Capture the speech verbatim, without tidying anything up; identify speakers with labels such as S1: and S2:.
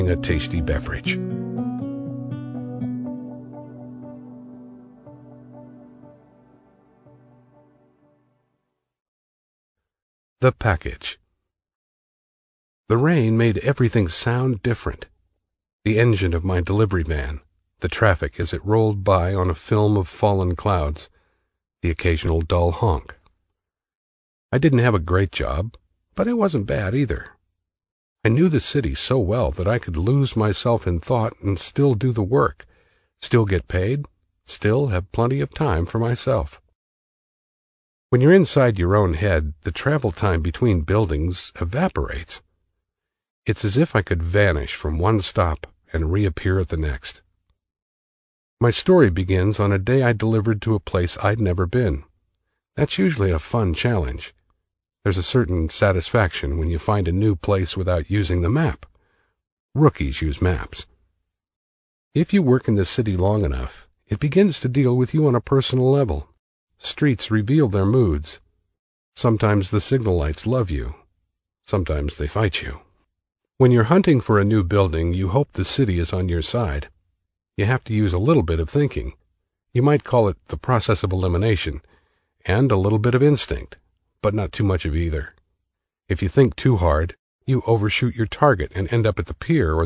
S1: a tasty beverage. The package. The rain made everything sound different. The engine of my delivery van, the traffic as it rolled by on a film of fallen clouds, the occasional dull honk. I didn't have a great job, but it wasn't bad either. I knew the city so well that I could lose myself in thought and still do the work, still get paid, still have plenty of time for myself. When you're inside your own head, the travel time between buildings evaporates. It's as if I could vanish from one stop and reappear at the next. My story begins on a day I delivered to a place I'd never been. That's usually a fun challenge. There's a certain satisfaction when you find a new place without using the map. Rookies use maps. If you work in the city long enough, it begins to deal with you on a personal level. Streets reveal their moods. Sometimes the signal lights love you. Sometimes they fight you. When you're hunting for a new building, you hope the city is on your side. You have to use a little bit of thinking. You might call it the process of elimination, and a little bit of instinct, but not too much of either. If you think too hard, you overshoot your target and end up at the pier or